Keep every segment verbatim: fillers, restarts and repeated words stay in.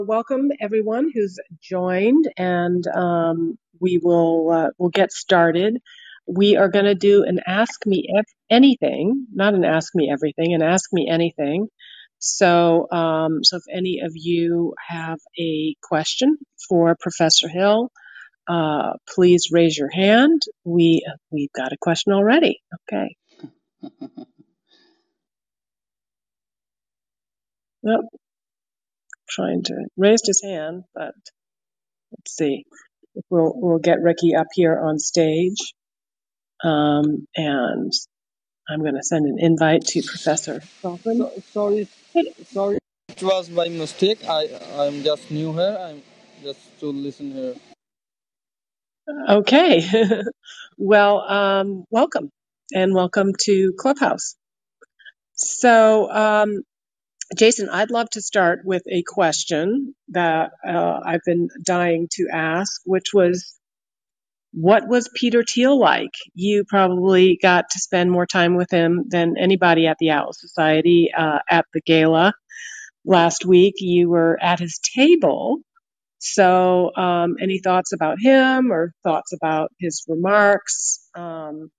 Welcome everyone who's joined, and um, we will uh, we'll get started. We are going to do an Ask Me Ev- Anything, not an Ask Me Everything, an Ask Me Anything. So, um, so if any of you have a question for Professor Hill, uh, please raise your hand. We we've got a question already. Okay. Well, trying to raised his hand, but let's see. We'll we'll get Ricky up here on stage. Um, and I'm going to send an invite to Professor Sullivan. So, sorry, Hey, sorry, it was by mistake. I I'm just new here. I'm just to listen here. okay. Well, um, welcome and welcome to Clubhouse. So, um, Jason, I'd love to start with a question that uh, I've been dying to ask, which was, what was Peter Thiel like? You probably got to spend more time with him than anybody at the Owl Society uh, at the gala last week. You were at his table. So, um, any thoughts about him or thoughts about his remarks? Um,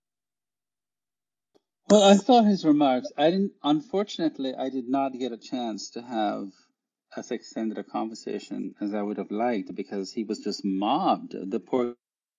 Well, I saw his remarks. I didn't, unfortunately, I did not get a chance to have as extended a conversation as I would have liked because he was just mobbed. The poor,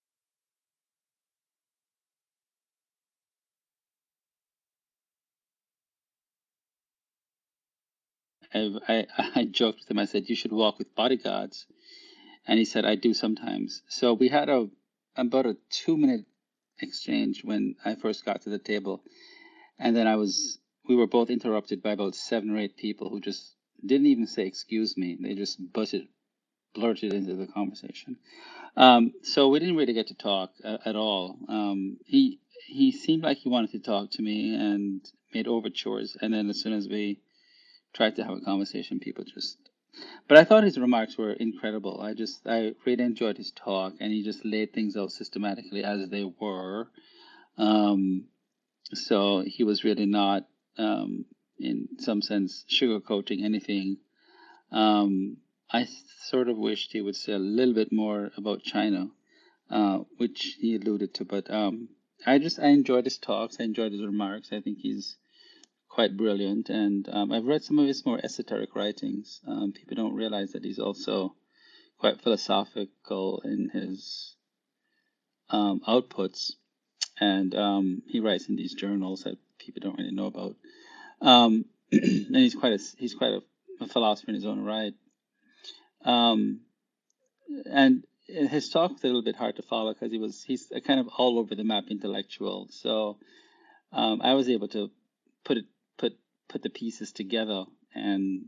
I, I, I joked with him. I said, "You should walk with bodyguards," and he said, "I do sometimes." So we had a about a two minute exchange when I first got to the table, and then I was, we were both interrupted by about seven or eight people who just didn't even say excuse me. They just butted, blurted into the conversation. Um, so we didn't really get to talk uh, at all. Um, he he seemed like he wanted to talk to me and made overtures, and then as soon as we tried to have a conversation, people just. But I thought his remarks were incredible. I just I really enjoyed his talk, and he just laid things out systematically as they were. Um, so he was really not, um, in some sense, sugarcoating anything. Um, I sort of wished he would say a little bit more about China, uh, which he alluded to. But um, I just I enjoyed his talks. I enjoyed his remarks. I think he's quite brilliant, and um, I've read some of his more esoteric writings. Um, people don't realize that he's also quite philosophical in his um, outputs, and um, he writes in these journals that people don't really know about. Um, and he's quite a he's quite a, a philosopher in his own right. Um, and his talk was a little bit hard to follow because he was he's a kind of all over the map intellectual. So um, I was able to put it put put the pieces together and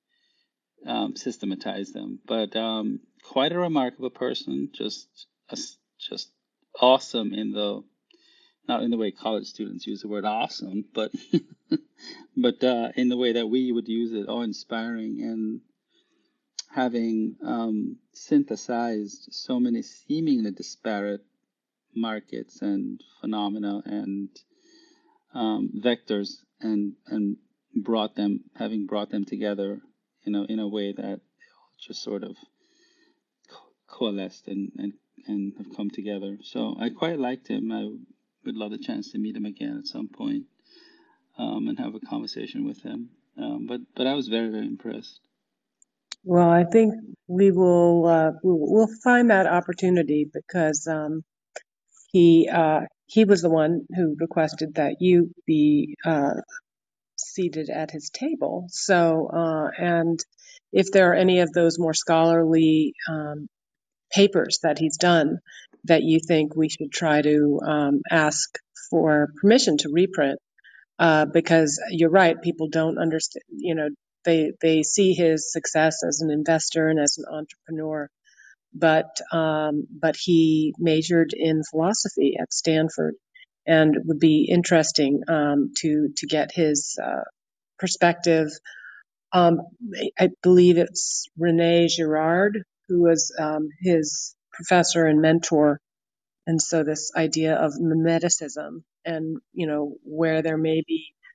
um, systematize them. But um, quite a remarkable person, just just awesome in the, not in the way college students use the word awesome, but but uh, in the way that we would use it, awe inspiring, and having um, synthesized so many seemingly disparate markets and phenomena and um, vectors, and and brought them, having brought them together, you know, in a way that just sort of co- coalesced and, and and have come together. So I quite liked him. I would love the chance to meet him again at some point, um, and have a conversation with him. Um, but but I was very very impressed. well, I think we will uh, we'll, we'll find that opportunity because um, he uh, he was the one who requested that you be uh, seated at his table. So, uh, and if there are any of those more scholarly um, papers that he's done that you think we should try to um, ask for permission to reprint, uh, because you're right, people don't understand, you know, they, they see his success as an investor and as an entrepreneur, but, um, but he majored in philosophy at Stanford, and it would be interesting, um, to, to get his, uh, perspective. um, I believe it's Rene Girard, who was um, his professor and mentor. And so this idea of mimeticism and, you know, where there may be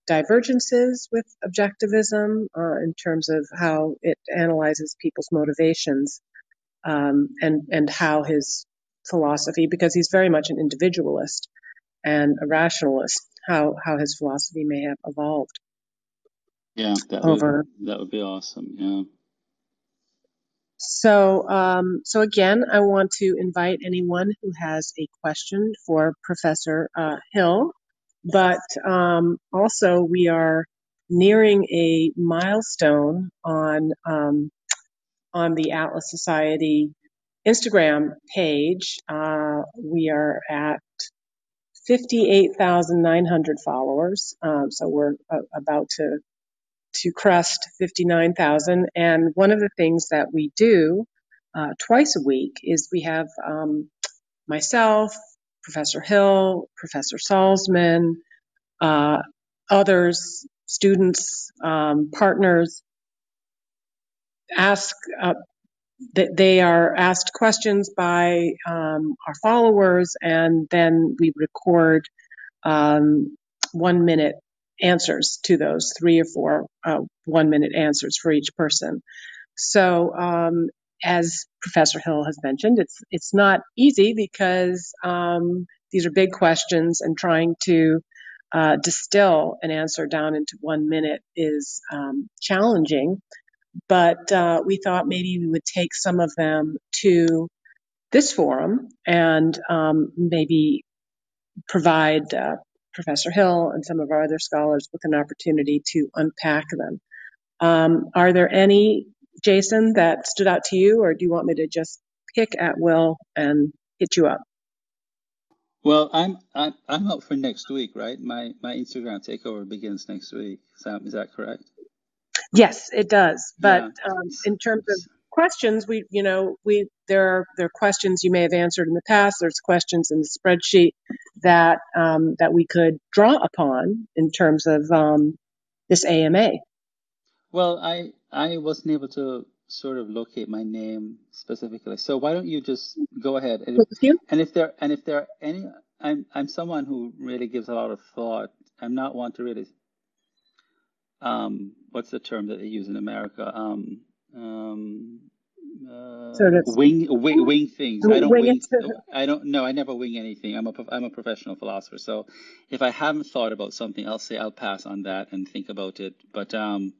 divergences with objectivism uh, in terms of how it analyzes people's motivations, um, and and how his philosophy, because he's very much an individualist and a rationalist, how how his philosophy may have evolved Yeah, that would over. that would be awesome. Yeah. So, um, so again, I want to invite anyone who has a question for Professor uh, Hill, but um, also we are nearing a milestone on um, on the Atlas Society Instagram page. Uh, we are at fifty-eight thousand nine hundred followers, um, so we're uh, about to to crest fifty-nine thousand. And one of the things that we do uh, twice a week is we have um, myself, Professor Hill, Professor Salzman, uh, others, students, um, partners ask, uh, that they are asked questions by um, our followers, and then we record um, one minute answers to those, three or four uh, one minute answers for each person. So, um, as Professor Hill has mentioned, it's it's not easy because um, these are big questions, and trying to uh, distill an answer down into one minute is um, challenging. But uh, we thought maybe we would take some of them to this forum and um, maybe provide uh, Professor Hill and some of our other scholars with an opportunity to unpack them. Um, are there any, Jason, that stood out to you, or do you want me to just pick at will and hit you up? Well, I'm I'm I'm up for next week, right? My my Instagram takeover begins next week. Is that is that correct? Yes, it does. But Yeah. um, S- in terms of s- questions, we, you know, we there are there are questions you may have answered in the past. There's questions in the spreadsheet that um, that we could draw upon in terms of um, this A M A. Well, I I wasn't able to sort of locate my name specifically. So why don't you just go ahead and if, Thank you. and if there and if there are any I'm I'm someone who really gives a lot of thought. I'm not one to really um what's the term that they use in America? Um um Sort uh of wing wing wing things. I don't wing wing it. I don't no, I never wing anything. I'm a prof- I'm a professional philosopher. So if I haven't thought about something, I'll say I'll pass on that and think about it. But um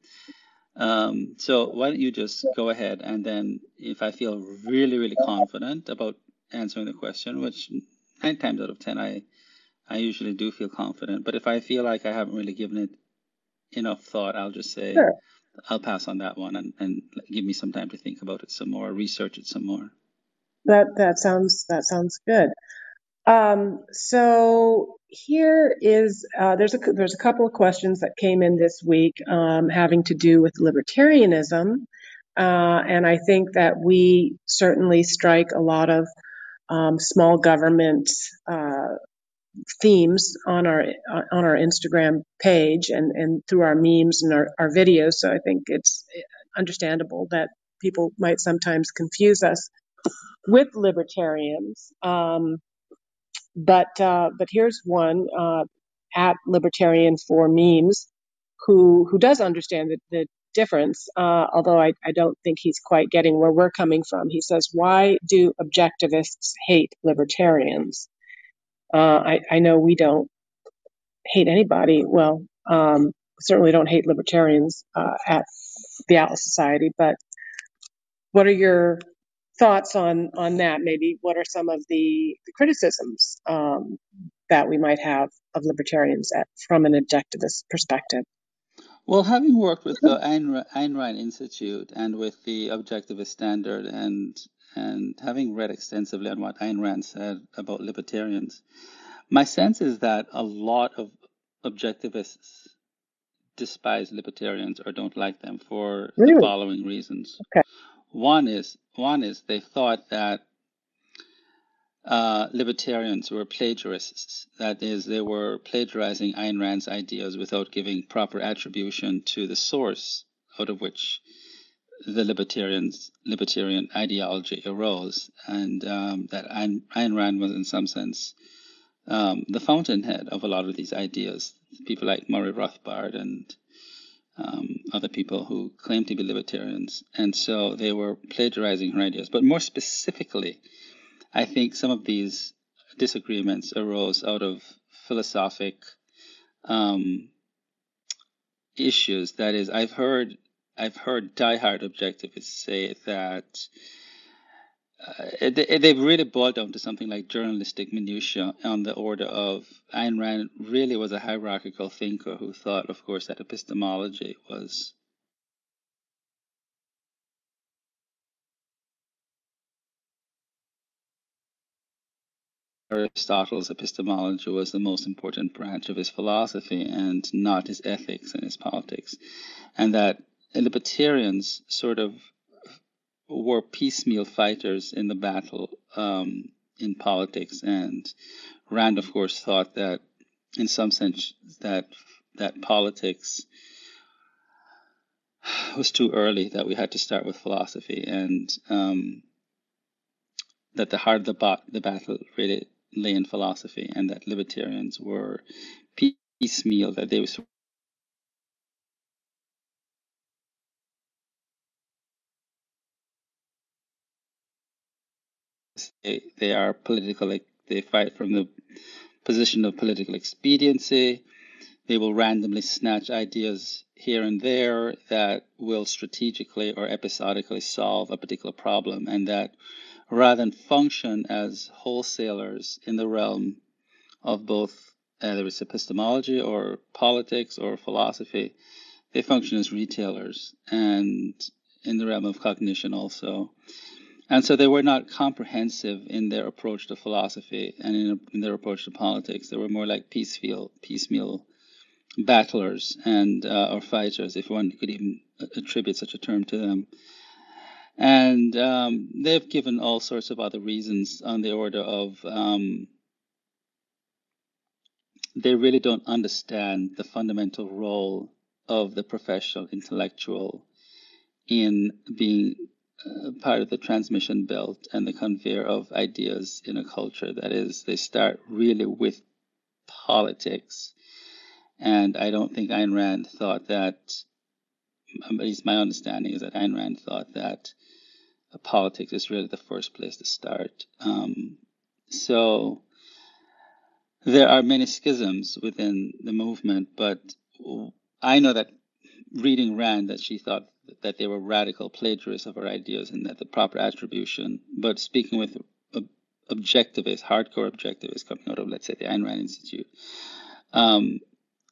um, so why don't you just go ahead and then if I feel really, really confident about answering the question, which nine times out of ten I I usually do feel confident, but if I feel like I haven't really given it enough thought, I'll just say Sure. I'll pass on that one and, and give me some time to think about it some more, research it some more. That that sounds that sounds good. Um, so here is uh, there's a there's a couple of questions that came in this week um, having to do with libertarianism, uh, and I think that we certainly strike a lot of um, small government uh, themes on our on our Instagram page and and through our memes and our, our videos. So I think it's understandable that people might sometimes confuse us with libertarians. Um, but uh, but here's one uh, at Libertarian for Memes who who does understand the, the difference, uh, although I, I don't think he's quite getting where we're coming from. He says, "Why do objectivists hate libertarians?" Uh, I, I know we don't hate anybody. Well, um, certainly don't hate libertarians uh, at the Atlas Society. But what are your thoughts on on that? Maybe what are some of the, the criticisms um, that we might have of libertarians at, from an objectivist perspective? Well, having worked with the Ayn, Ra- Ayn Rand Institute and with the Objectivist Standard and and having read extensively on what Ayn Rand said about libertarians, my sense is that a lot of objectivists despise libertarians or don't like them for the Really? following reasons. Okay. One is one is they thought that uh, libertarians were plagiarists. That is, they were plagiarizing Ayn Rand's ideas without giving proper attribution to the source out of which the libertarians libertarian ideology arose, and um, that Ayn, Ayn Rand was in some sense um, the fountainhead of a lot of these ideas. People like Murray Rothbard and um, other people who claim to be libertarians. And so they were plagiarizing her ideas. But more specifically, I think some of these disagreements arose out of philosophic um, issues. That is, I've heard I've heard diehard objectivists say that uh, they, they've really boiled down to something like journalistic minutia on the order of Ayn Rand really was a hierarchical thinker who thought, of course, that epistemology was Aristotle's epistemology was the most important branch of his philosophy and not his ethics and his politics, and that libertarians sort of were piecemeal fighters in the battle um, in politics. And Rand, of course, thought that, in some sense, that that politics was too early, that we had to start with philosophy, and um, that the heart of the, ba- the battle really lay in philosophy, and that libertarians were piecemeal, that they were they, they are political, like they fight from the position of political expediency. They will randomly snatch ideas here and there that will strategically or episodically solve a particular problem, and that rather than function as wholesalers in the realm of both either it's epistemology or politics or philosophy, they function as retailers and in the realm of cognition also. And so they were not comprehensive in their approach to philosophy and in, in their approach to politics. They were more like piecemeal, piecemeal battlers and uh, or fighters, if one could even attribute such a term to them. And um, they've given all sorts of other reasons on the order of um, they really don't understand the fundamental role of the professional intellectual in being uh, part of the transmission belt and the conveyor of ideas in a culture. That is, they start really with politics. And I don't think Ayn Rand thought that, at least my understanding is that Ayn Rand thought that uh, politics is really the first place to start. Um, so there are many schisms within the movement, but I know that reading Rand that she thought that they were radical plagiarists of her ideas and that the proper attribution, but speaking with ob- objectivists, hardcore objectivists coming out of, let's say, the Ayn Rand Institute, um,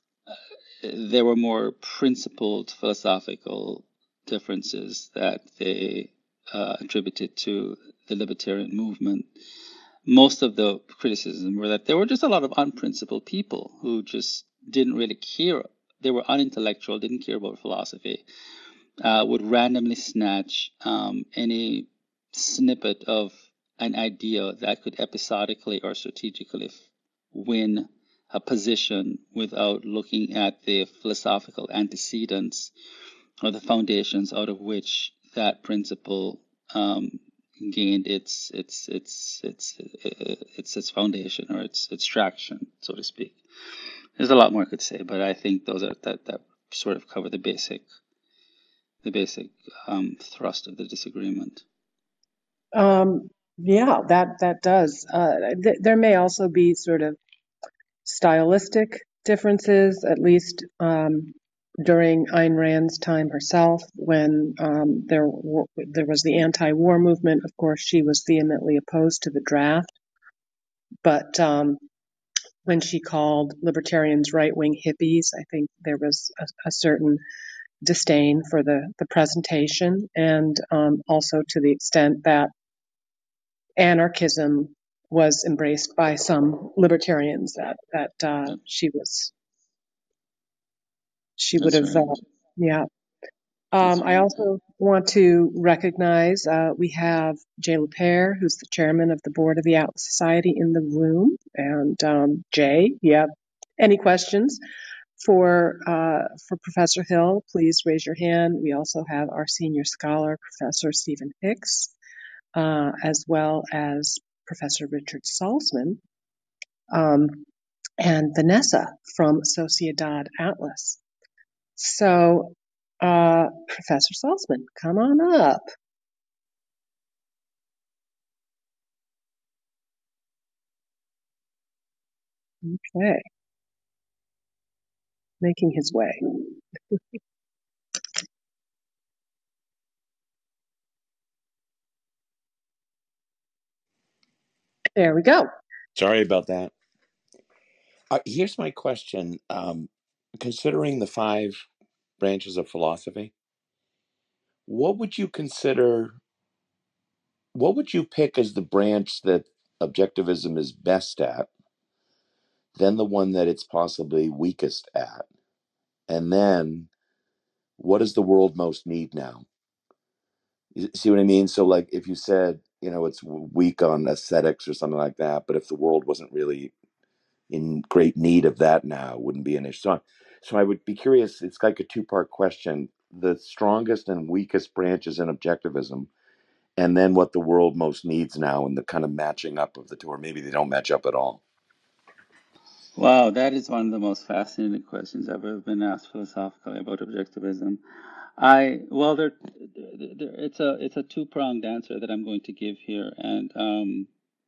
there were more principled philosophical differences that they uh, attributed to the libertarian movement. Most of the criticism were that there were just a lot of unprincipled people who just didn't really care. They were unintellectual, didn't care about philosophy, uh, would randomly snatch um, any snippet of an idea that could episodically or strategically win a position without looking at the philosophical antecedents or the foundations out of which that principle um, gained its its its its its its foundation or its its traction, so to speak. There's a lot more I could say, but I think those are that that sort of cover the basic the basic um, thrust of the disagreement. Um, yeah, that that does. Uh, th there may also be sort of stylistic differences, at least um, during Ayn Rand's time herself, when um, there were, there was the anti-war movement. Of course, she was vehemently opposed to the draft, but um, when she called libertarians right-wing hippies, I think there was a, a certain disdain for the the presentation, and um, also to the extent that anarchism was embraced by some libertarians, that that uh, Yep, she was she would that's have, right. uh, yeah. Um, That's I right. also want to recognize uh, we have Jay Lapere, who's the chairman of the board of the Atlas Society, in the room. And um, Jay, yeah, any questions for uh, for Professor Hill? Please raise your hand. We also have our senior scholar, Professor Stephen Hicks, uh, as well as Professor Richard Salzman. um, and Vanessa from Sociedad Atlas. So, uh, Professor Salzman, come on up. Okay, making his way. There we go. Sorry about that. Uh, here's my question. Um, considering the five branches of philosophy, what would you consider, what would you pick as the branch that objectivism is best at, then the one that it's possibly weakest at, and then what does the world most need now? You see what I mean? So, like, if you said, you know, it's weak on aesthetics or something like that, but if the world wasn't really in great need of that now, it wouldn't be an issue. So, so I would be curious. It's like a two-part question: the strongest and weakest branches in objectivism, and then what the world most needs now, and the kind of matching up of the two, or maybe they don't match up at all. Wow, that is one of the most fascinating questions I've ever been asked philosophically about objectivism. I well, there, there, there it's a it's a two pronged answer that I'm going to give here, and um,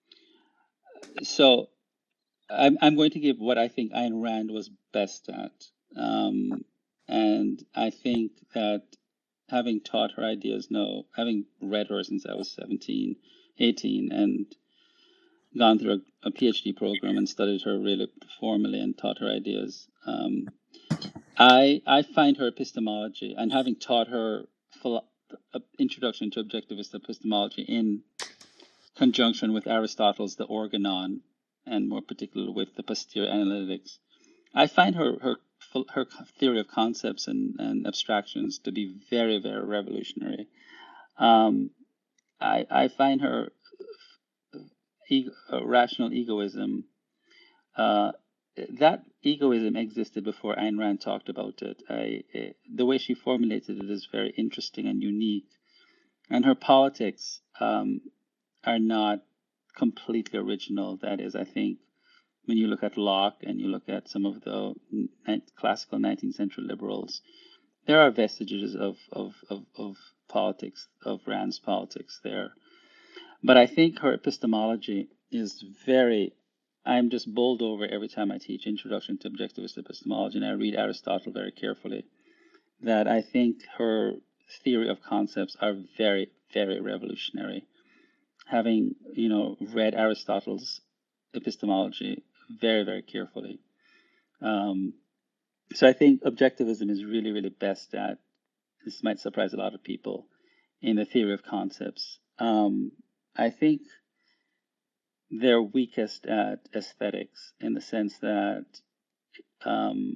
so I'm I'm going to give what I think Ayn Rand was best at, um, and I think that having taught her ideas, no, having read her since I was seventeen, eighteen, and gone through a, a PhD program and studied her really formally and taught her ideas. Um, I I find her epistemology, and having taught her philo- uh, introduction to objectivist epistemology in conjunction with Aristotle's The Organon, and more particularly with the posterior analytics, I find her her her theory of concepts and, and abstractions to be very, very revolutionary. Um, I I find her ego, uh, rational egoism. Uh, that egoism existed before Ayn Rand talked about it. I, uh, the way she formulated it is very interesting and unique. And her politics um, are not completely original. That is, I think, when you look at Locke and you look at some of the ni- classical nineteenth century liberals, there are vestiges of, of, of, of politics, of Rand's politics there. But I think her epistemology is very, I'm just bowled over every time I teach Introduction to Objectivist Epistemology and I read Aristotle very carefully, that I think her theory of concepts are very, very revolutionary. Having, you know, read Aristotle's epistemology very, very carefully. Um, so I think objectivism is really, really best at, this might surprise a lot of people, in the theory of concepts. Um, I think they're weakest at aesthetics in the sense that um,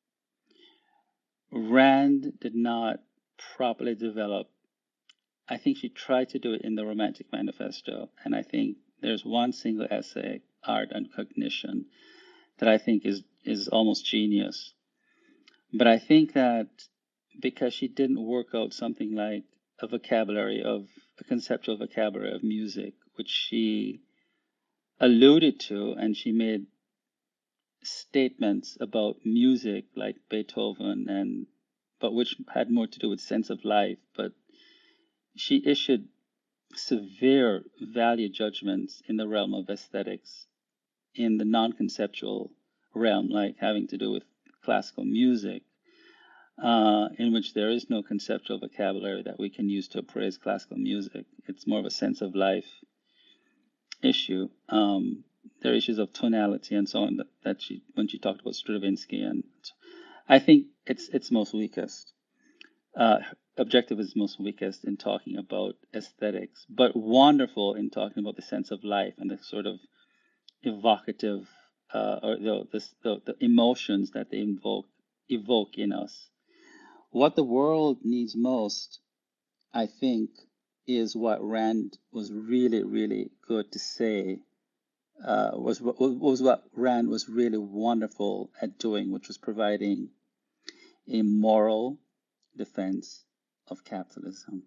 Rand did not properly develop. I think she tried to do it in the Romantic Manifesto, and I think there's one single essay, Art and Cognition, that I think is is almost genius. But I think that because she didn't work out something like a vocabulary of a conceptual vocabulary of music, which she alluded to, and she made statements about music like Beethoven, and but which had more to do with sense of life. But she issued severe value judgments in the realm of aesthetics, in the non-conceptual realm, like having to do with classical music, uh, in which there is no conceptual vocabulary that we can use to appraise classical music. It's more of a sense of life issue. Um, there are issues of tonality and so on that, that she, when she talked about Stravinsky, and I think it's it's most weakest. Uh, objective is most weakest in talking about aesthetics, but wonderful in talking about the sense of life and the sort of evocative uh, or the, the the the emotions that they invoke evoke in us. What the world needs most, I think, is what Rand was really, really good to say. Uh, was was what Rand was really wonderful at doing, which was providing a moral defense of capitalism.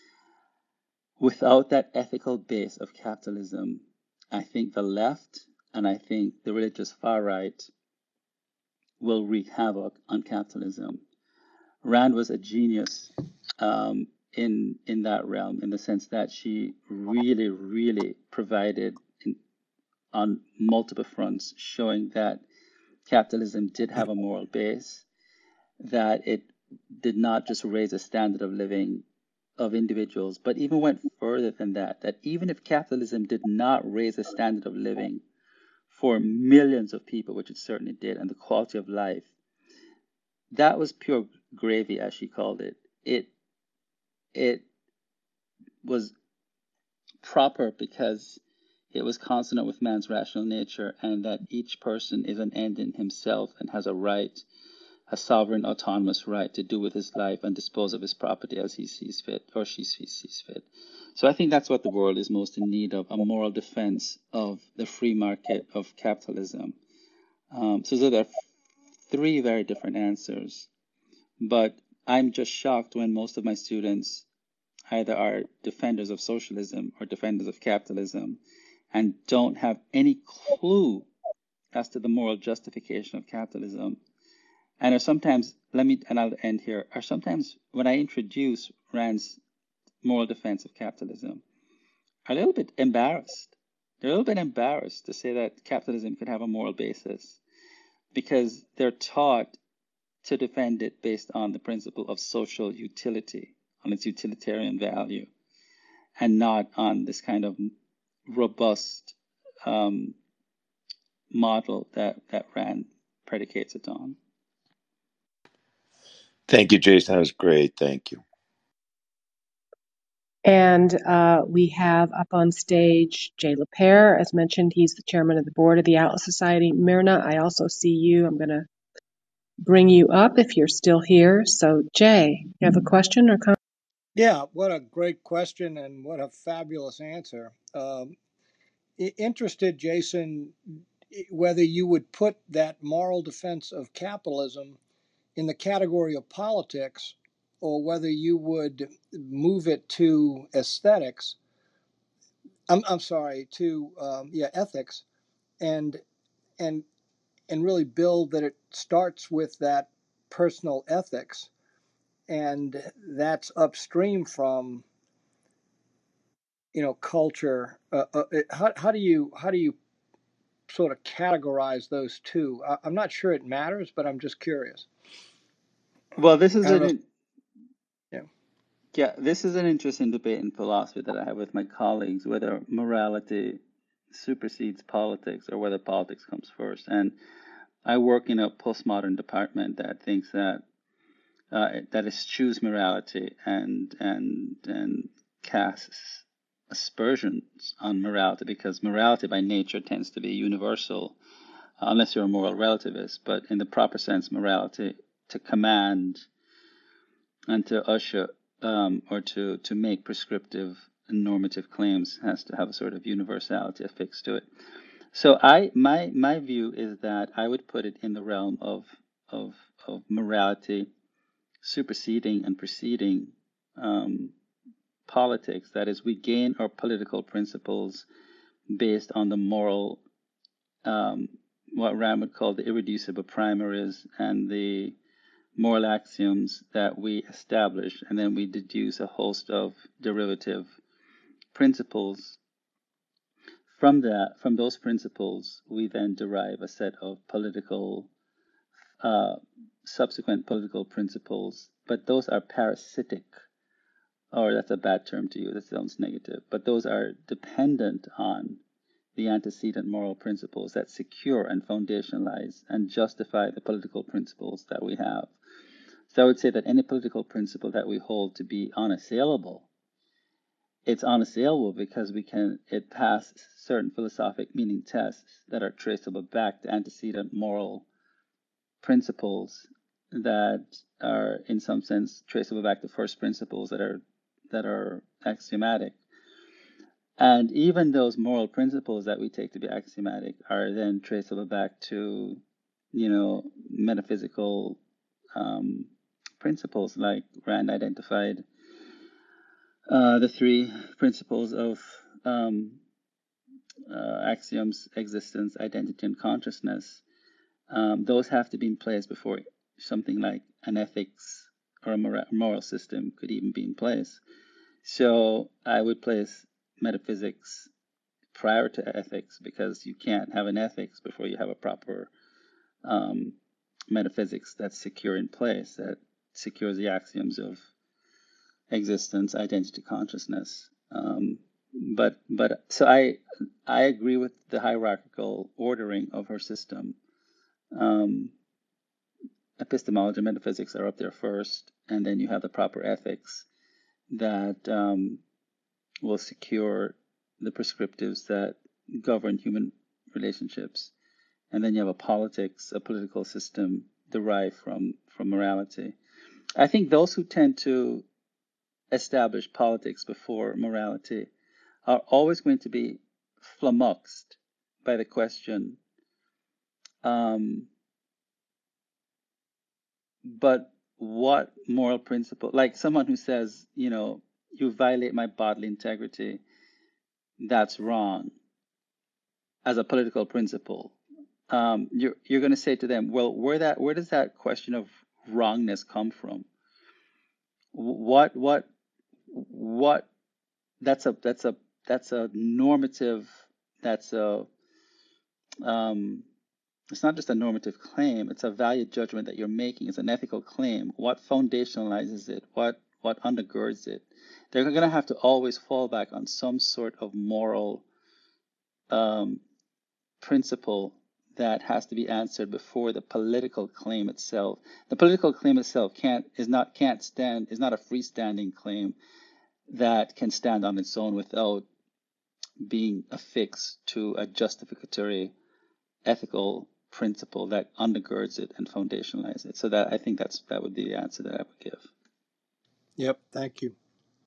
Without that ethical base of capitalism, I think the left and I think the religious far right will wreak havoc on capitalism. Rand was a genius um, in in that realm, in the sense that she really, really provided in, on multiple fronts, showing that capitalism did have a moral base, that it did not just raise the standard of living of individuals, but even went further than that, that even if capitalism did not raise the standard of living for millions of people, which it certainly did, and the quality of life, that was pure gravy, as she called it. It it was proper because it was consonant with man's rational nature, and that each person is an end in himself and has a right, a sovereign, autonomous right to do with his life and dispose of his property as he sees fit, or she sees fit. So I think that's what the world is most in need of, a moral defense of the free market of capitalism. Um, so there are three very different answers, but I'm just shocked when most of my students either are defenders of socialism or defenders of capitalism and don't have any clue as to the moral justification of capitalism. And are sometimes, let me, and I'll end here, are sometimes when I introduce Rand's moral defense of capitalism, are a little bit embarrassed. They're a little bit embarrassed to say that capitalism could have a moral basis because they're taught to defend it based on the principle of social utility, on its utilitarian value, and not on this kind of robust um, model that, that Rand predicates it on. Thank you, Jason. That was great. Thank you. And uh, we have up on stage Jay LaPere. As mentioned, he's the chairman of the board of the Atlas Society. Myrna, I also see you. I'm going to bring you up if you're still here. So, Jay, you have a question or comment? Yeah, what a great question and what a fabulous answer. Um, interested, Jason, whether you would put that moral defense of capitalism in the category of politics or whether you would move it to aesthetics. I'm, I'm sorry, to um, yeah, ethics, and and and really build that it starts with that personal ethics, and that's upstream from you know culture. Uh, uh, how how do you how do you sort of categorize those two? I, I'm not sure it matters, but I'm just curious. Well, this is I don't know. an Yeah. yeah, this is an interesting debate in philosophy that I have with my colleagues, whether morality supersedes politics or whether politics comes first. And I work in a postmodern department that thinks that uh, that eschews morality and and and casts aspersions on morality, because morality by nature tends to be universal, uh, unless you're a moral relativist. But in the proper sense, morality, to command and to usher um, or to to make prescriptive and normative claims, has to have a sort of universality affixed to it. So I my my view is that I would put it in the realm of of of morality superseding and preceding um, politics. That is, we gain our political principles based on the moral, um, what Rand would call the irreducible primaries, and the moral axioms that we establish, and then we deduce a host of derivative principles. From that, from those principles, we then derive a set of political, uh, subsequent political principles, but those are parasitic, or that's a bad term to use, that sounds negative, but those are dependent on the antecedent moral principles that secure and foundationalize and justify the political principles that we have. So I would say that any political principle that we hold to be unassailable, it's unassailable because we can it pass certain philosophic meaning tests that are traceable back to antecedent moral principles that are in some sense traceable back to first principles that are that are axiomatic. And even those moral principles that we take to be axiomatic are then traceable back to, you know, metaphysical um, principles, like Rand identified uh, the three principles of um, uh, axioms, existence, identity, and consciousness, um, those have to be in place before something like an ethics or a mora- moral system could even be in place. So I would place metaphysics prior to ethics, because you can't have an ethics before you have a proper um, metaphysics that's secure in place, that secures the axioms of existence, identity, consciousness. Um, but but so I I agree with the hierarchical ordering of her system. Um, epistemology and metaphysics are up there first, and then you have the proper ethics that um, will secure the prescriptives that govern human relationships. And then you have a politics, a political system derived from, from morality. I think those who tend to establish politics before morality are always going to be flummoxed by the question, um, but what moral principle, like someone who says, you know, you violate my bodily integrity, that's wrong as a political principle. Um, you're you're going to say to them, well, where that where does that question of wrongness come from? What what what? That's a that's a that's a normative. That's a um, it's not just a normative claim. It's a value judgment that you're making. It's an ethical claim. What foundationalizes it? What what undergirds it? They're going to have to always fall back on some sort of moral um, principle that has to be answered before the political claim itself. The political claim itself can't is not can't stand is not a freestanding claim that can stand on its own without being affixed to a justificatory ethical principle that undergirds it and foundationalizes it. So that I think that's that would be the answer that I would give. Yep. Thank you.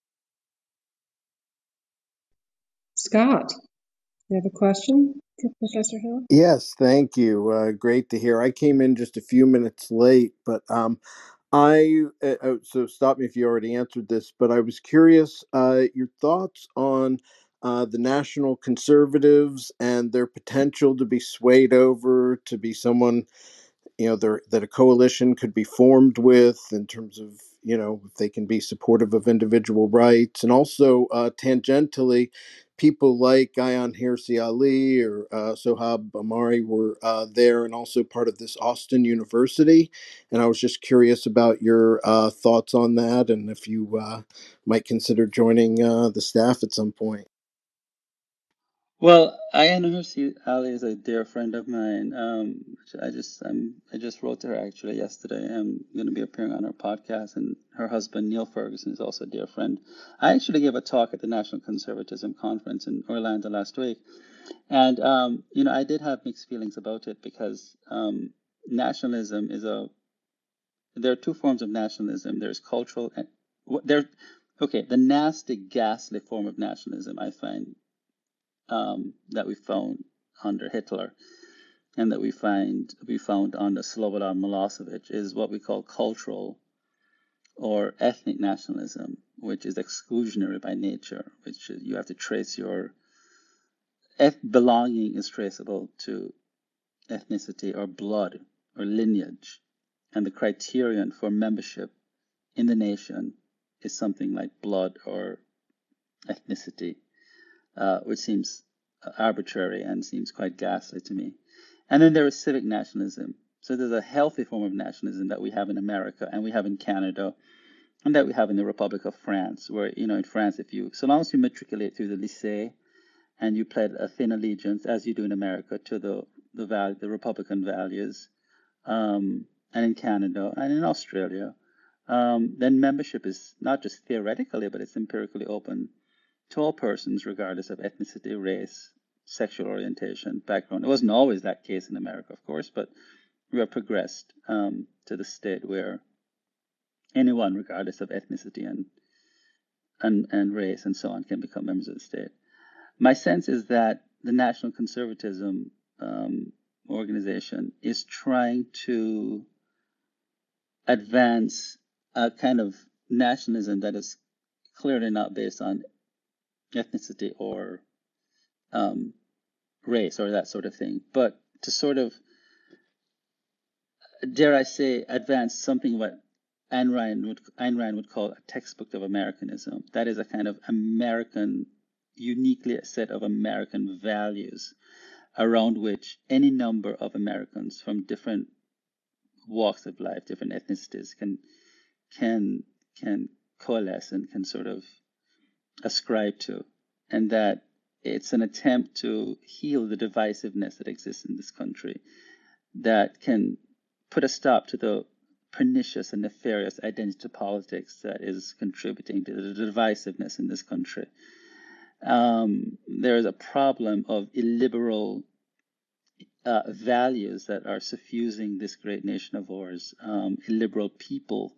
Scott, you have a question for Professor Hill? Yes, thank you. Uh, great to hear. I came in just a few minutes late, but um, I uh, uh, so stop me if you already answered this. But I was curious uh, your thoughts on uh, the national conservatives and their potential to be swayed over to be someone, you know, there, that a coalition could be formed with, in terms of, you know, if they can be supportive of individual rights, and also uh, tangentially, people like Guyon Hirsi Ali or uh, Sohab Amari were uh, there and also part of this Austin University. And I was just curious about your uh, thoughts on that, and if you uh, might consider joining uh, the staff at some point. Well, Ayaan Hirsi Ali is a dear friend of mine. Um, I just I'm, I just wrote to her actually yesterday. I'm going to be appearing on her podcast, and her husband Neil Ferguson is also a dear friend. I actually gave a talk at the National Conservatism Conference in Orlando last week, and um, you know I did have mixed feelings about it because um, nationalism is a there are two forms of nationalism. There's cultural and there. Okay, the nasty, ghastly form of nationalism I find um, that we found under Hitler and that we find we found under Slobodan Milosevic is what we call cultural or ethnic nationalism, which is exclusionary by nature, which you have to trace your belonging is traceable to ethnicity or blood or lineage, and the criterion for membership in the nation is something like blood or ethnicity, uh, which seems arbitrary and seems quite ghastly to me. And then there is civic nationalism. So there's a healthy form of nationalism that we have in America and we have in Canada and that we have in the Republic of France, where, you know, in France, if you, so long as you matriculate through the lycée and you pledge a thin allegiance, as you do in America, to the the, val- the Republican values, um, and in Canada and in Australia, um, then membership is not just theoretically, but it's empirically open to all persons, regardless of ethnicity, race, sexual orientation, background. It wasn't always that case in America, of course, but we have progressed um, to the state where anyone, regardless of ethnicity and, and, and race and so on, can become members of the state. My sense is that the National Conservatism um, organization is trying to advance a kind of nationalism that is clearly not based on ethnicity or um, race or that sort of thing, but to sort of, dare I say, advance something what Ayn Rand would Ayn Rand would call a textbook of Americanism. That is a kind of American, uniquely a set of American values around which any number of Americans from different walks of life, different ethnicities can can can coalesce and can sort of ascribe to, and that it's an attempt to heal the divisiveness that exists in this country, that can put a stop to the pernicious and nefarious identity politics that is contributing to the divisiveness in this country. Um, there is a problem of illiberal uh, values that are suffusing this great nation of ours, um, illiberal people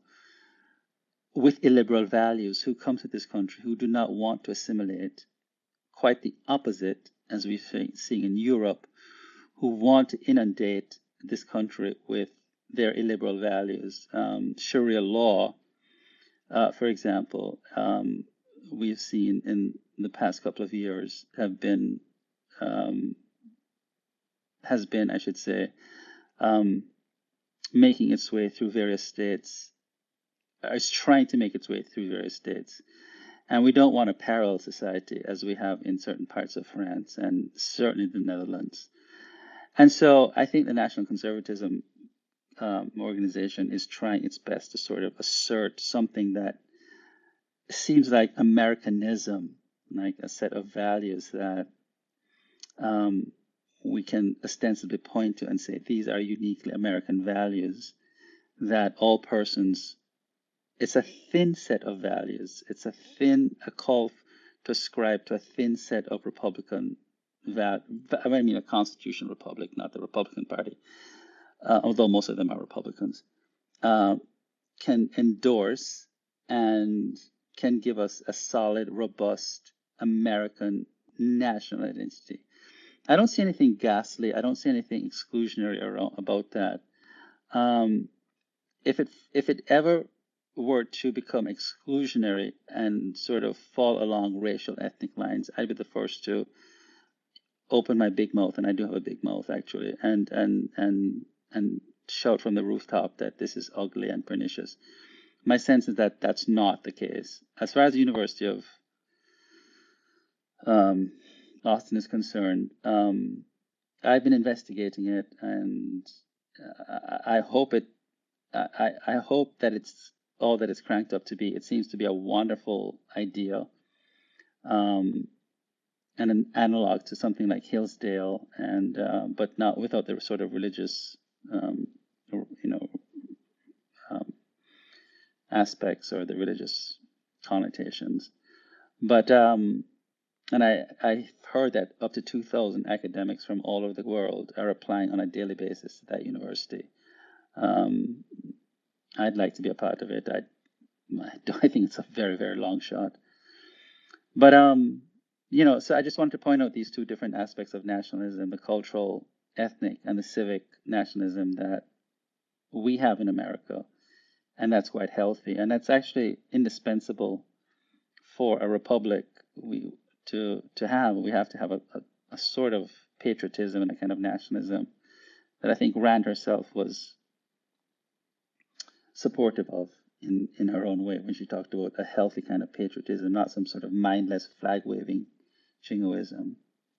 with illiberal values who come to this country who do not want to assimilate, quite the opposite, as we're seeing in Europe, who want to inundate this country with their illiberal values. Um, Sharia law, uh, for example, um, we've seen in the past couple of years have been, um, has been, I should say, um, making its way through various states, is trying to make its way through various states. And we don't want a parallel society as we have in certain parts of France and certainly the Netherlands. And so I think the National Conservatism um, organization is trying its best to sort of assert something that seems like Americanism, like a set of values that um, we can ostensibly point to and say these are uniquely American values, that all persons, it's a thin set of values. It's a thin, a call to ascribe to a thin set of Republican val. I mean, a constitutional republic, not the Republican Party, uh, although most of them are Republicans, uh, can endorse and can give us a solid, robust American national identity. I don't see anything ghastly. I don't see anything exclusionary around, about that. Um, if it if it ever were to become exclusionary and sort of fall along racial ethnic lines, I'd be the first to open my big mouth, and I do have a big mouth actually, and and and and shout from the rooftop that this is ugly and pernicious. My sense is that that's not the case. As far as the University of um, Austin is concerned, um, I've been investigating it, and uh, I hope it. I, I hope that it's all that it's cranked up to be. It seems to be a wonderful idea, um, and an analog to something like Hillsdale, and uh, but not without the sort of religious, um, you know, um, aspects or the religious connotations. But um, and I I heard that up to two thousand academics from all over the world are applying on a daily basis to that university. Um, I'd like to be a part of it. I, I think it's a very, very long shot. But, um, you know, so I just wanted to point out these two different aspects of nationalism, the cultural, ethnic, and the civic nationalism that we have in America. And that's quite healthy. And that's actually indispensable for a republic we to to have. We have to have a, a, a sort of patriotism and a kind of nationalism that I think Rand herself was supportive of in, in her own way when she talked about a healthy kind of patriotism, not some sort of mindless flag waving jingoism.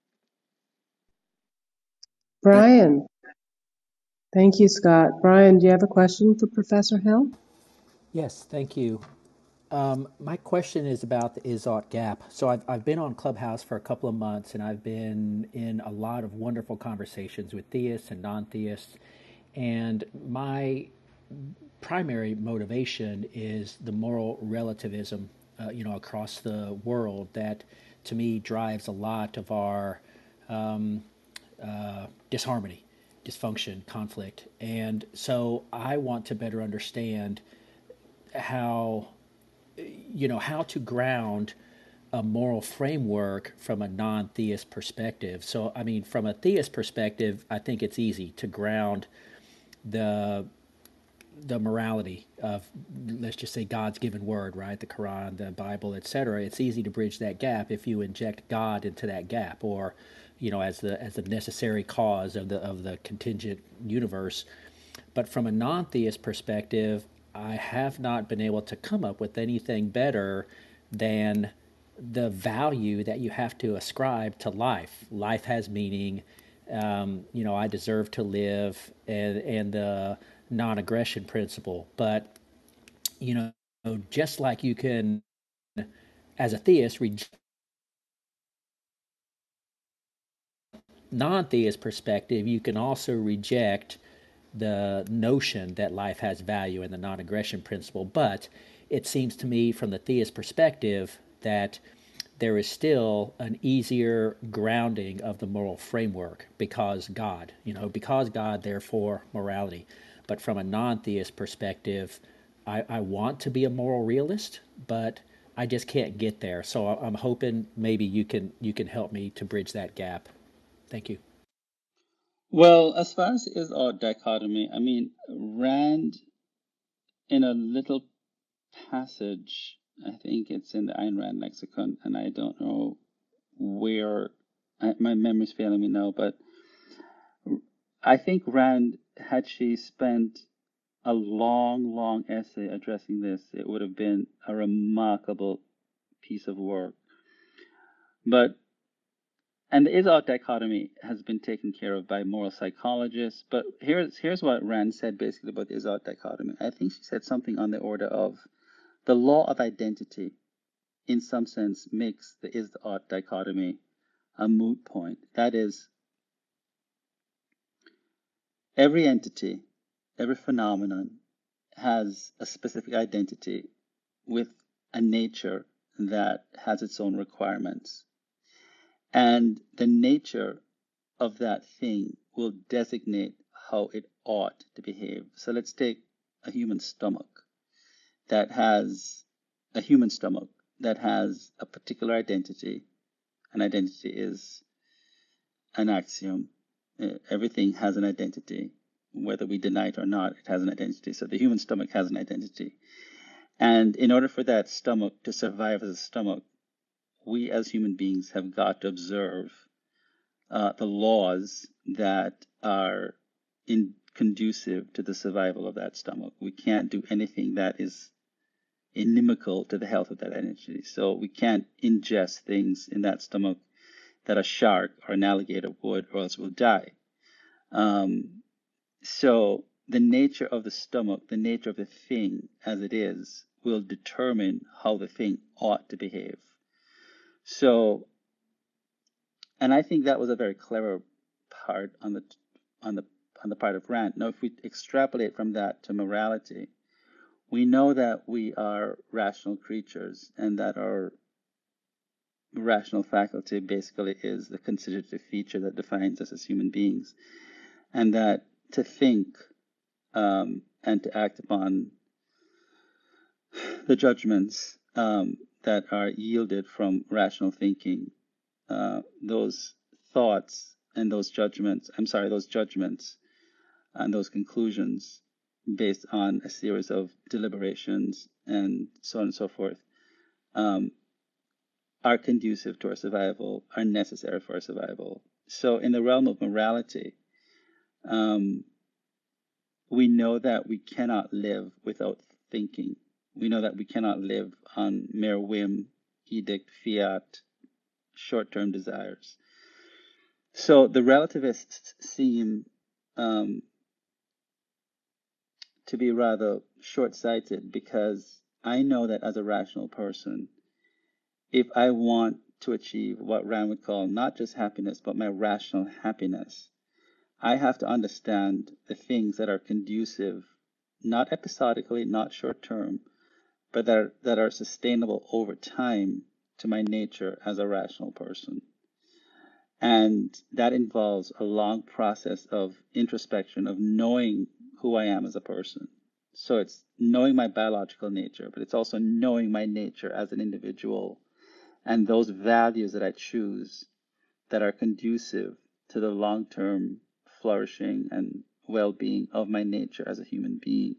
Thank- Brian, thank you, Scott. Brian, do you have a question for Professor Hill? Yes, thank you. Um, my question is about the Izot Gap. So I've, I've been on Clubhouse for a couple of months, and I've been in a lot of wonderful conversations with theists and non-theists. And my primary motivation is the moral relativism, uh, you know, across the world that, to me, drives a lot of our um, uh, disharmony, dysfunction, conflict. And so I want to better understand how, you know, how to ground a moral framework from a non-theist perspective. So, I mean, from a theist perspective, I think it's easy to ground the the morality of, let's just say, God's given word, right? The Quran, the Bible, et cetera. It's easy to bridge that gap if you inject God into that gap, or you know, as the as the necessary cause of the of the contingent universe. But from a non-theist perspective, I have not been able to come up with anything better than the value that you have to ascribe to life. Life has meaning. Um, you know, I deserve to live, and and the non-aggression principle. But you know, just like you can, as a theist, reject non-theist perspective, you can also reject the notion that life has value and the non-aggression principle. But it seems to me, from the theist perspective, that there is still an easier grounding of the moral framework because God, you know, because God, therefore morality. But from a non-theist perspective, I, I want to be a moral realist, but I just can't get there. So I- I'm hoping maybe you can you can help me to bridge that gap. Thank you. Well, as far as is our dichotomy, I mean, Rand in a little passage, I think it's in the Ayn Rand lexicon, and I don't know where, I, my memory's failing me now, but I think Rand, had she spent a long, long essay addressing this, it would have been a remarkable piece of work. But and the is-ought dichotomy has been taken care of by moral psychologists. But here's here's what Rand said basically about the is-ought dichotomy. I think she said something on the order of the law of identity, in some sense, makes the is-ought dichotomy a moot point. That is, every entity, every phenomenon has a specific identity with a nature that has its own requirements. And the nature of that thing will designate how it ought to behave. So let's take a human stomach that has a human stomach that has a particular identity. An identity is an axiom. Uh, Everything has an identity. Whether we deny it or not, it has an identity. So the human stomach has an identity. And in order for that stomach to survive as a stomach, we as human beings have got to observe uh, the laws that are in conducive to the survival of that stomach. We can't do anything that is inimical to the health of that entity. So we can't ingest things in that stomach that a shark or an alligator would, or else we'll die. Um, so the nature of the stomach, the nature of the thing as it is, will determine how the thing ought to behave. So, and I think that was a very clever part on the on the on the part of Rand. Now, if we extrapolate from that to morality, we know that we are rational creatures, and that our rational faculty basically is the constitutive feature that defines us as human beings, and that to think um, and to act upon the judgments um, that are yielded from rational thinking, uh, those thoughts and those judgments, I'm sorry, those judgments and those conclusions based on a series of deliberations and so on and so forth, um, are conducive to our survival, are necessary for our survival. So in the realm of morality, um, we know that we cannot live without thinking. We know that we cannot live on mere whim, edict, fiat, short-term desires. So the relativists seem um, to be rather short-sighted, because I know that as a rational person, if I want to achieve what Rand would call not just happiness, but my rational happiness, I have to understand the things that are conducive, not episodically, not short-term, but that are, that are sustainable over time to my nature as a rational person. And that involves a long process of introspection, of knowing who I am as a person. So it's knowing my biological nature, but it's also knowing my nature as an individual and those values that I choose that are conducive to the long-term flourishing and well-being of my nature as a human being.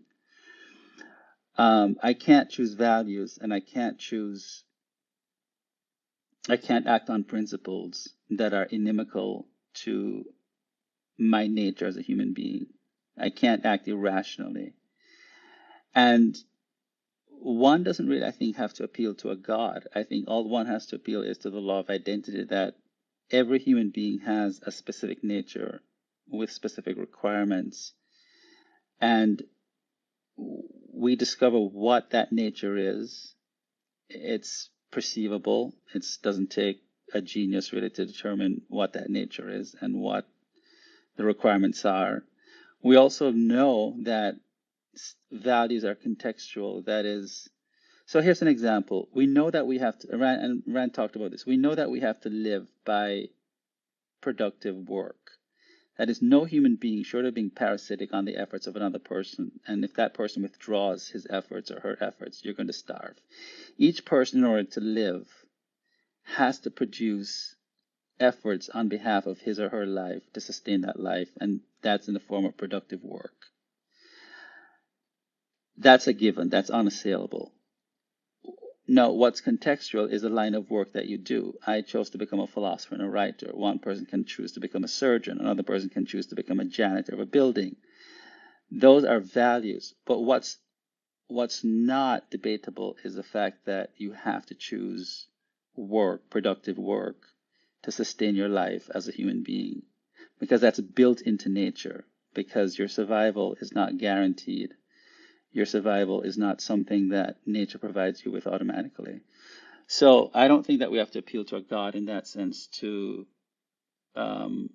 Um, I can't choose values, and I can't choose I can't act on principles that are inimical to my nature as a human being. I can't act irrationally. And one doesn't really, I think, have to appeal to a God. I think all one has to appeal is to the law of identity, that every human being has a specific nature with specific requirements. And we discover what that nature is. It's perceivable. It doesn't take a genius really to determine what that nature is and what the requirements are. We also know that values are contextual. That is, so here's an example. We know that we have to, Rand, and Rand talked about this, we know that we have to live by productive work. That is, no human being, short of being parasitic on the efforts of another person, and if that person withdraws his efforts or her efforts, you're going to starve. Each person, in order to live, has to produce efforts on behalf of his or her life to sustain that life, and that's in the form of productive work. That's a given. That's unassailable. Now, what's contextual is the line of work that you do. I chose to become a philosopher and a writer. One person can choose to become a surgeon. Another person can choose to become a janitor of a building. Those are values. But what's what's not debatable is the fact that you have to choose work, productive work, to sustain your life as a human being, because that's built into nature, because your survival is not guaranteed. Your survival is not something that nature provides you with automatically. So I don't think that we have to appeal to a God in that sense to um,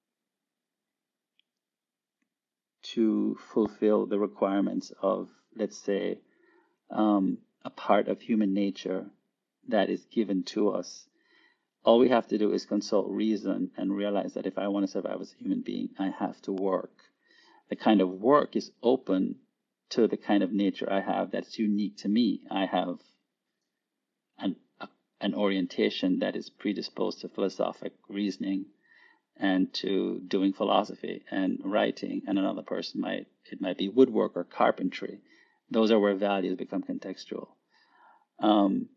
to fulfill the requirements of, let's say, um, a part of human nature that is given to us. All we have to do is consult reason and realize that if I want to survive as a human being, I have to work. The kind of work is open to the kind of nature I have that's unique to me. I have an a, an orientation that is predisposed to philosophic reasoning and to doing philosophy and writing, and another person might it might be woodwork or carpentry. Those are where values become contextual. Um,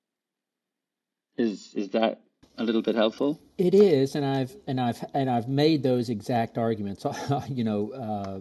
is is that a little bit helpful? It is, and I've and I've and I've made those exact arguments, you know, uh,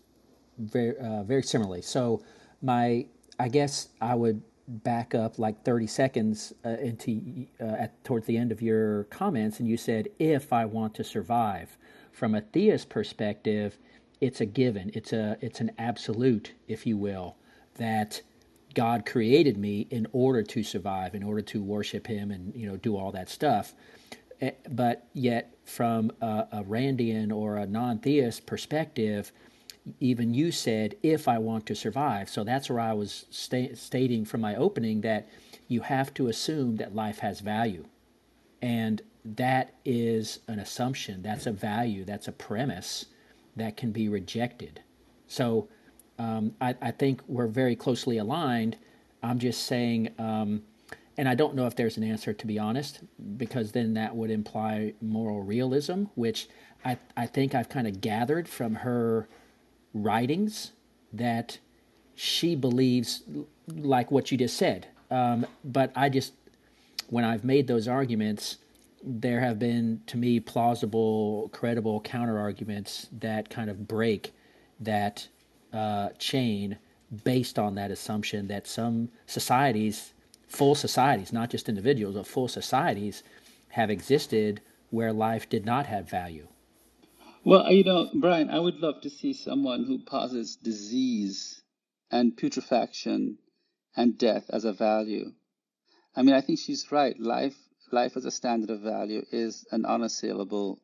very uh, very similarly. So, my I guess I would back up like thirty seconds uh, into uh, at towards the end of your comments, and you said, "If I want to survive," from a theist perspective, it's a given. It's a it's an absolute, if you will, that God created me in order to survive, in order to worship Him, and you know do all that stuff. Eh, But yet, from a, a Randian or a non-theist perspective, even you said, "If I want to survive." So that's where I was sta- stating from my opening that you have to assume that life has value, and that is an assumption. That's a value. That's a premise that can be rejected. So um, I, I think we're very closely aligned. I'm just saying, um, and I don't know if there's an answer, to be honest, because then that would imply moral realism, which I, I think I've kind of gathered from her writings that she believes like what you just said. Um, but I just, when I've made those arguments, there have been, to me, plausible, credible counter arguments that kind of break that uh, chain based on that assumption that some societies, full societies, not just individuals, but full societies, have existed where life did not have value. Well, you know, Brian, I would love to see someone who posits disease and putrefaction and death as a value. I mean, I think she's right. Life, life as a standard of value is an unassailable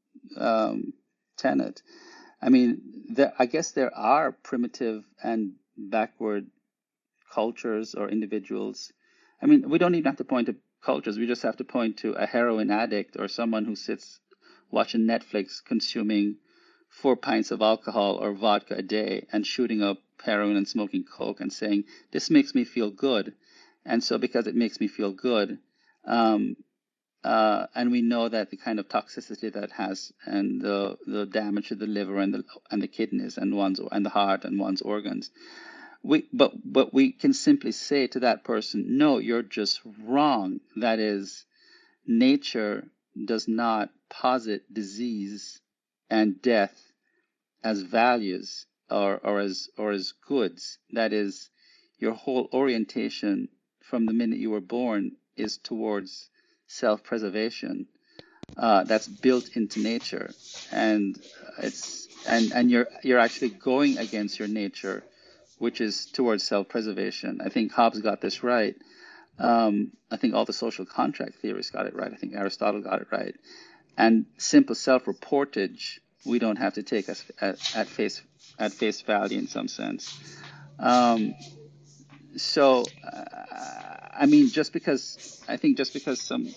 um, tenet. I mean, there, I guess there are primitive and backward cultures or individuals. I mean, we don't even have to point to cultures. We just have to point to a heroin addict or someone who sits watching Netflix, consuming four pints of alcohol or vodka a day and shooting up heroin and smoking coke and saying, this makes me feel good. And so because it makes me feel good, um, uh, and we know that the kind of toxicity that has and the, the damage to the liver and the, and the kidneys and one's and the heart and one's organs. We, but but we can simply say to that person, no, you're just wrong. That is, nature does not posit disease and death as values or, or as or as goods. That is, your whole orientation from the minute you were born is towards self-preservation. Uh, that's built into nature, and it's and and you're you're actually going against your nature, which is towards self-preservation. I think Hobbes got this right. Um, I think all the social contract theorists got it right. I think Aristotle got it right. And simple self-reportage, we don't have to take as at, at face at face value in some sense. Um, so, uh, I mean, just because I think just because some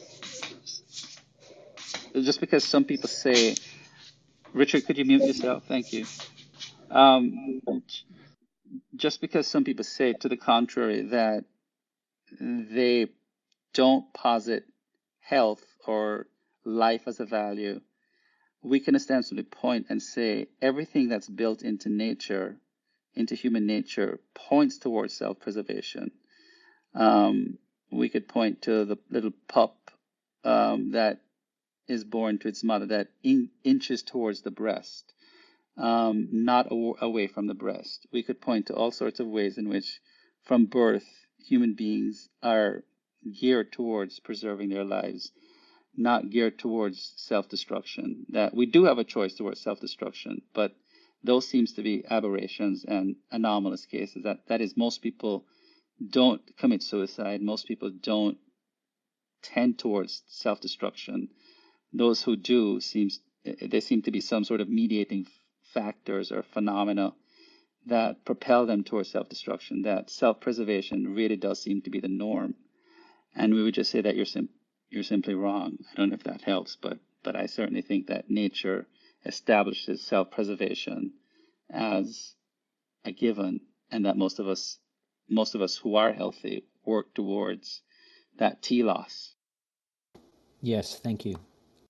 just because some people say, Richard, could you mute yourself? Thank you. Um, just because some people say to the contrary that they don't posit health or life as a value, we can ostensibly point and say everything that's built into nature, into human nature, points towards self-preservation. Um, we could point to the little pup um, that is born to its mother that in, inches towards the breast, um, not aw- away from the breast. We could point to all sorts of ways in which, from birth, human beings are geared towards preserving their lives, not geared towards self-destruction. That we do have a choice towards self-destruction, but those seems to be aberrations and anomalous cases. That that is, most people don't commit suicide. Most people don't tend towards self-destruction. Those who do seems there seem to be some sort of mediating factors or phenomena that propel them towards self-destruction. That self-preservation really does seem to be the norm, and we would just say that you're sim- you're simply wrong. I don't know if that helps, but but I certainly think that nature establishes self-preservation as a given, and that most of us most of us who are healthy work towards that telos. Yes, thank you.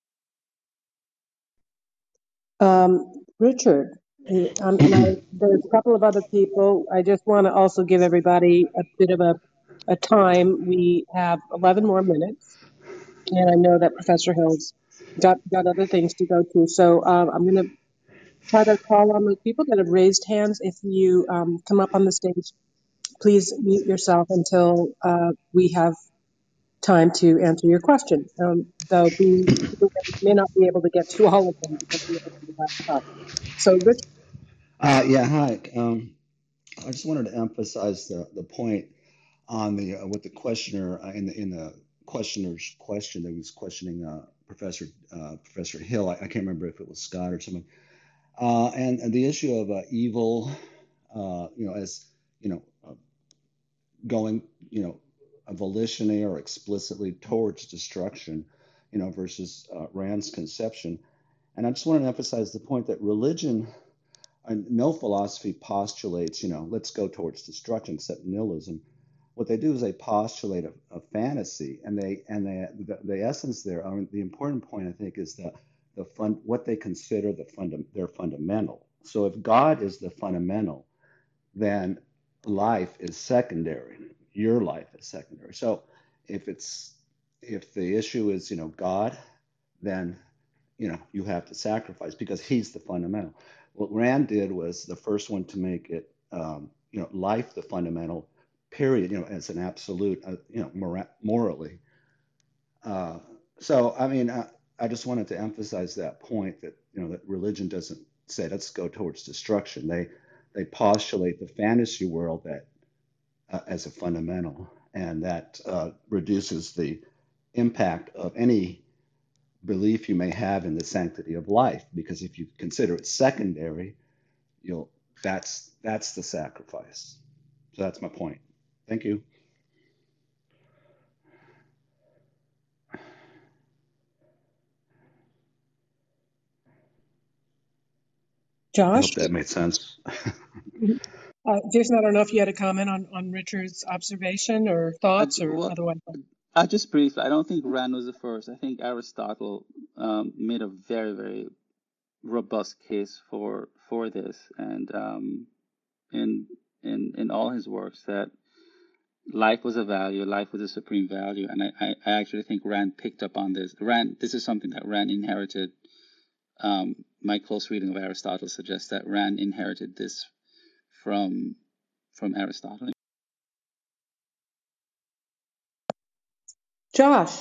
Um, Richard, eh, um, and I, there's a couple of other people. I just want to also give everybody a bit of a, a time. We have eleven more minutes, and I know that Professor Hill's got, got other things to go to. So um, I'm going to try to call on the people that have raised hands. If you um, come up on the stage, please mute yourself until uh, we have time to answer your question. Um, though we may not be able to get to all of them because we have to wrap up. So, Richard. Uh, yeah, hi. Um, I just wanted to emphasize the, the point on the uh, with the questioner uh, in the in the questioner's question that was questioning uh, Professor uh, Professor Hill. I, I can't remember if it was Scott or someone. Uh, and, and the issue of uh, evil, uh, you know, as you know, uh, going, you know, volitionally or explicitly towards destruction, you know, versus uh, Rand's conception. And I just want to emphasize the point that religion. And no philosophy postulates, you know, let's go towards destruction, except nihilism. What they do is they postulate a, a fantasy, and they and they the, the essence there. I mean, the important point I think is the the fun what they consider the funda, their fundamental. So if God is the fundamental, then life is secondary. Your life is secondary. So if it's if the issue is you know God, then you know, you have to sacrifice because he's the fundamental. What Rand did was the first one to make it, um, you know, life the fundamental, period, you know, as an absolute, uh, you know, mora- morally. Uh, so, I mean, I, I just wanted to emphasize that point that, you know, that religion doesn't say, let's go towards destruction. They, they postulate the fantasy world that uh, as a fundamental, and that uh, reduces the impact of any belief you may have in the sanctity of life, because if you consider it secondary, you'll that's that's the sacrifice. So that's my point. Thank you. I Josh? hope that made sense. Uh, Jason, I don't know if you had a comment on, on Richard's observation or I, thoughts or well, otherwise. I just briefly, I don't think Rand was the first. I think Aristotle um, made a very, very robust case for for this, and um, in in in all his works that life was a value, life was a supreme value, and I, I, I actually think Rand picked up on this. Rand, this is something that Rand inherited. Um, my close reading of Aristotle suggests that Rand inherited this from from Aristotle. Josh.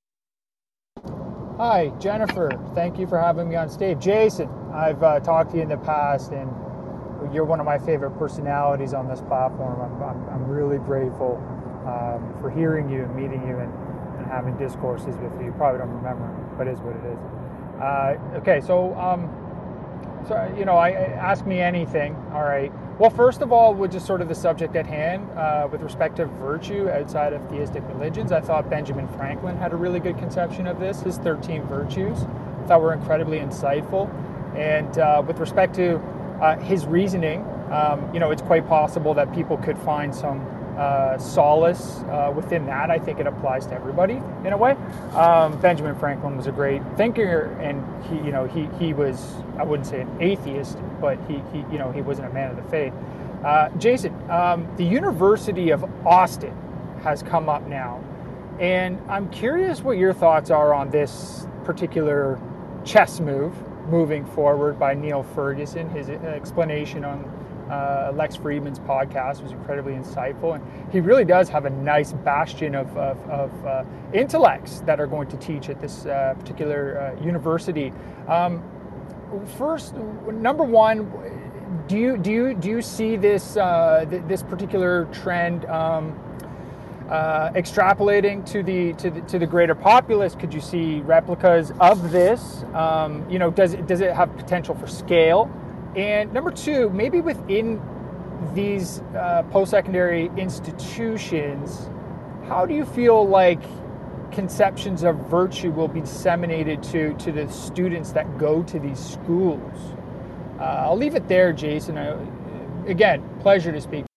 Hi, Jennifer. Thank you for having me on stage. Jason, I've uh, talked to you in the past, and you're one of my favorite personalities on this platform. I'm, I'm, I'm really grateful um, for hearing you and meeting you and, and having discourses with you. You probably don't remember, but it is what it is. Uh, okay, so um, so you know, I, I ask me anything. All right. Well, first of all, with just sort of the subject at hand, uh, with respect to virtue outside of theistic religions, I thought Benjamin Franklin had a really good conception of this. His thirteen virtues, I thought were incredibly insightful. And uh, with respect to uh, his reasoning, um, you know, it's quite possible that people could find some uh, solace uh, within that. I think it applies to everybody in a way. Um, Benjamin Franklin was a great thinker, and he, you know, he he was, I wouldn't say an atheist, but he he you know he wasn't a man of the faith. Uh, Jason, um, the University of Austin has come up now, and I'm curious what your thoughts are on this particular chess move moving forward by Neil Ferguson. His explanation on uh, Lex Friedman's podcast was incredibly insightful, and he really does have a nice bastion of, of, of uh, intellects that are going to teach at this uh, particular uh, university. Um, first, number one, do you do you do you see this uh, th- this particular trend Um, Uh, extrapolating to the to the to the greater populace? Could you see replicas of this? Um, you know, does it does it have potential for scale? And number two, maybe within these uh, post-secondary institutions, how do you feel like conceptions of virtue will be disseminated to to the students that go to these schools? Uh, I'll leave it there, Jason. I, again, pleasure to speak.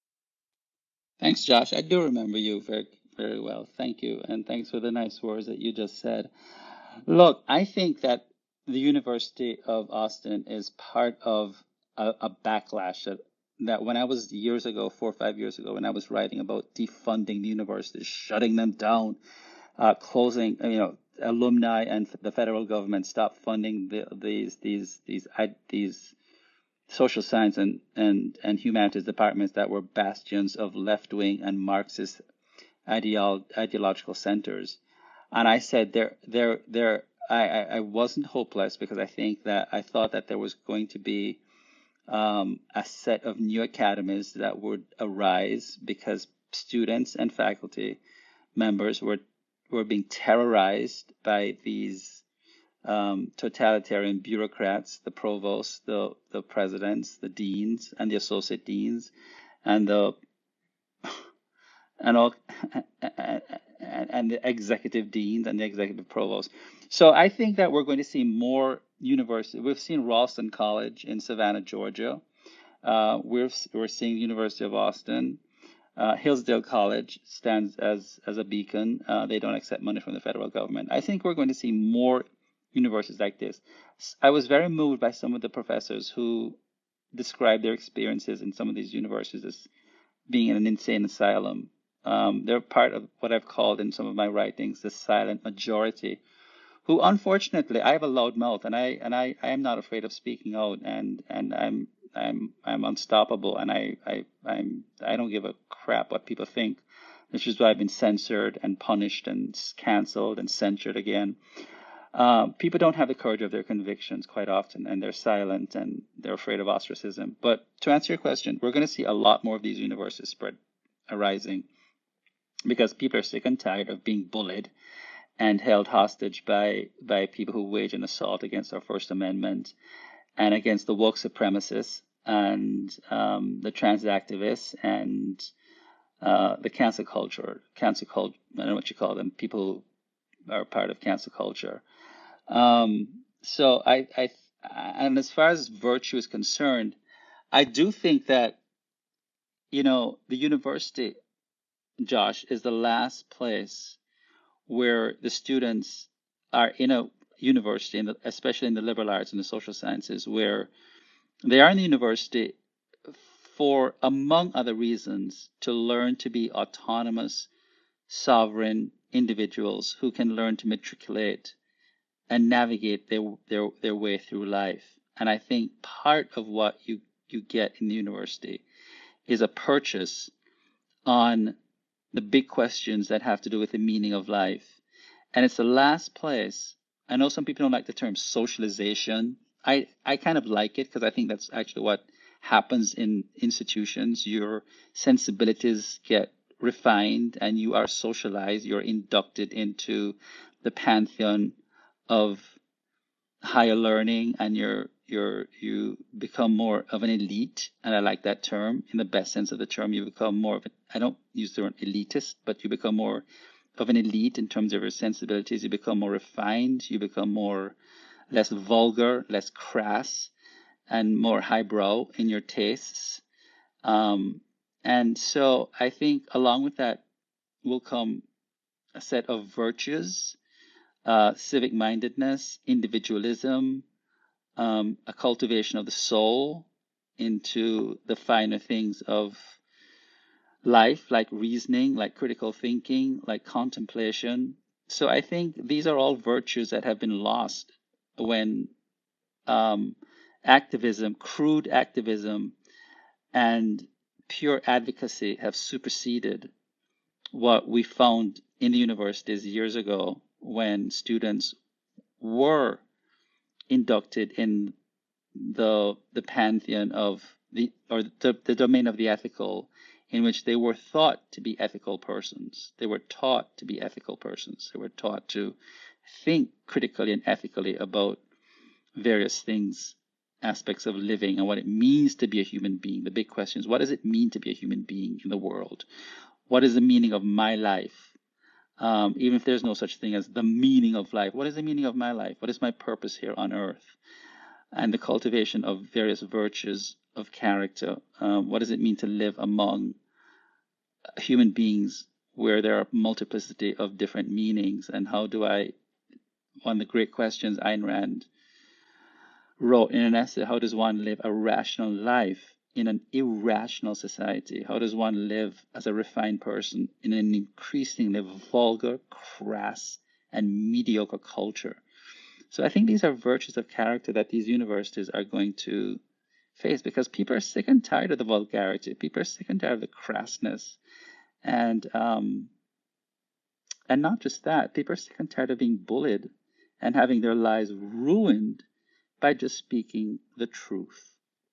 Thanks, Josh. I do remember you very, very well. Thank you. And thanks for the nice words that you just said. Look, I think that the University of Austin is part of a, a backlash that, that when I was years ago, four or five years ago, when I was writing about defunding the universities, shutting them down, uh, closing, you know, alumni and the federal government stopped funding the, these, these, these, these social science and, and, and humanities departments that were bastions of left-wing and Marxist ideolo- ideological centers. And I said there, there, there. I, I, I wasn't hopeless because I think that I thought that there was going to be um, a set of new academies that would arise because students and faculty members were were being terrorized by these um, totalitarian bureaucrats, the provosts, the the presidents, the deans, and the associate deans, and the and all and the executive deans and the executive provost. So I think that we're going to see more university. We've seen Ralston College in Savannah, Georgia. Uh, we're we're seeing University of Austin. Uh, Hillsdale College stands as as a beacon. Uh, they don't accept money from the federal government. I think we're going to see more universities like this. I was very moved by some of the professors who described their experiences in some of these universities as being in an insane asylum. Um, they're part of what I've called in some of my writings the silent majority, who unfortunately I have a loud mouth and I and I, I am not afraid of speaking out and and I'm I'm I'm unstoppable and I, I I'm I don't give a crap what people think. This is why I've been censored and punished and canceled and censured again. Uh, people don't have the courage of their convictions quite often, and they're silent and they're afraid of ostracism. But to answer your question, we're going to see a lot more of these universities spread arising because people are sick and tired of being bullied and held hostage by by people who wage an assault against our First Amendment and against the woke supremacists and um, the trans activists and uh, the cancel culture, cancel culture, I don't know what you call them, people who are part of cancel culture. Um, so I, I, and as far as virtue is concerned, I do think that, you know, the university, Josh, is the last place where the students are in a university, in the, especially in the liberal arts and the social sciences, where they are in the university for, among other reasons, to learn to be autonomous, sovereign individuals who can learn to matriculate and navigate their, their, their way through life. And I think part of what you, you get in the university is a purchase on the big questions that have to do with the meaning of life. And it's the last place. I know some people don't like the term socialization. I, I kind of like it because I think that's actually what happens in institutions. Your sensibilities get refined and you are socialized. You're inducted into the pantheon of higher learning, and you're you're you become more of an elite. And I like that term in the best sense of the term. You become more of a, I don't use the word elitist, but you become more of an elite in terms of your sensibilities. You become more refined. You become more less vulgar, less crass, and more highbrow in your tastes. Um, and so I think along with that will come a set of virtues, uh, civic mindedness, individualism, um, a cultivation of the soul into the finer things of life, like reasoning, like critical thinking, like contemplation. So I think these are all virtues that have been lost when um, activism, crude activism, and pure advocacy have superseded what we found in the universities years ago when students were inducted in the the pantheon of the or the, the domain of the ethical, in which they were thought to be ethical persons. They were taught to be ethical persons. They were taught to think critically and ethically about various things, aspects of living, and what it means to be a human being. The big question is, what does it mean to be a human being in the world? What is the meaning of my life? Um, even if there's no such thing as the meaning of life, what is the meaning of my life? What is my purpose here on earth? And the cultivation of various virtues of character. Um, what does it mean to live among human beings where there are multiplicity of different meanings? And how do I, one of the great questions Ayn Rand wrote in an essay, how does one live a rational life in an irrational society? How does one live as a refined person in an increasingly vulgar, crass, and mediocre culture? So I think these are virtues of character that these universities are going to face, because people are sick and tired of the vulgarity. People are sick and tired of the crassness. And um, and not just that, people are sick and tired of being bullied and having their lives ruined by just speaking the truth.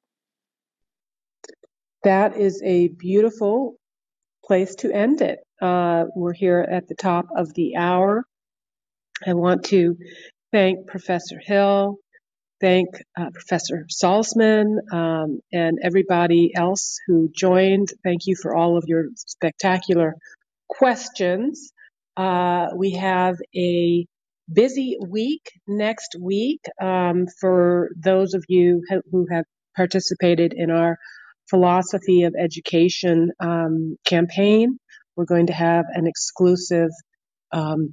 That is a beautiful place to end it. Uh, we're here at the top of the hour. I want to thank Professor Hill, thank uh, Professor Salzman, um, and everybody else who joined. Thank you for all of your spectacular questions. Uh, we have a busy week next week. Um, for those of you who have participated in our philosophy of education um, campaign, we're going to have an exclusive um,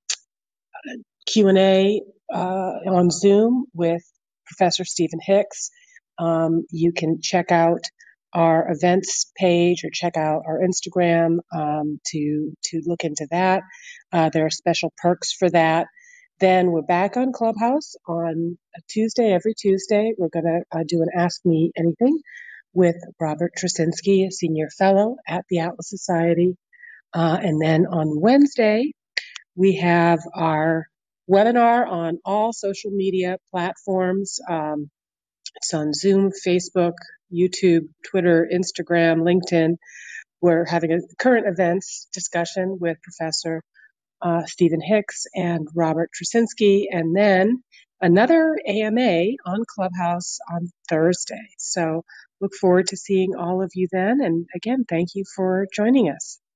Q and A uh, on Zoom with Professor Stephen Hicks. Um, you can check out our events page or check out our Instagram um, to to look into that. Uh, there are special perks for that. Then we're back on Clubhouse on a Tuesday, every Tuesday. We're going to uh, do an Ask Me Anything with Robert Trasinski, a senior fellow at the Atlas Society. Uh, and then on Wednesday, we have our webinar on all social media platforms. Um, it's on Zoom, Facebook, YouTube, Twitter, Instagram, LinkedIn. We're having a current events discussion with Professor uh, Stephen Hicks and Robert Trasinski, and then another A M A on Clubhouse on Thursday. So look forward to seeing all of you then. And again, thank you for joining us.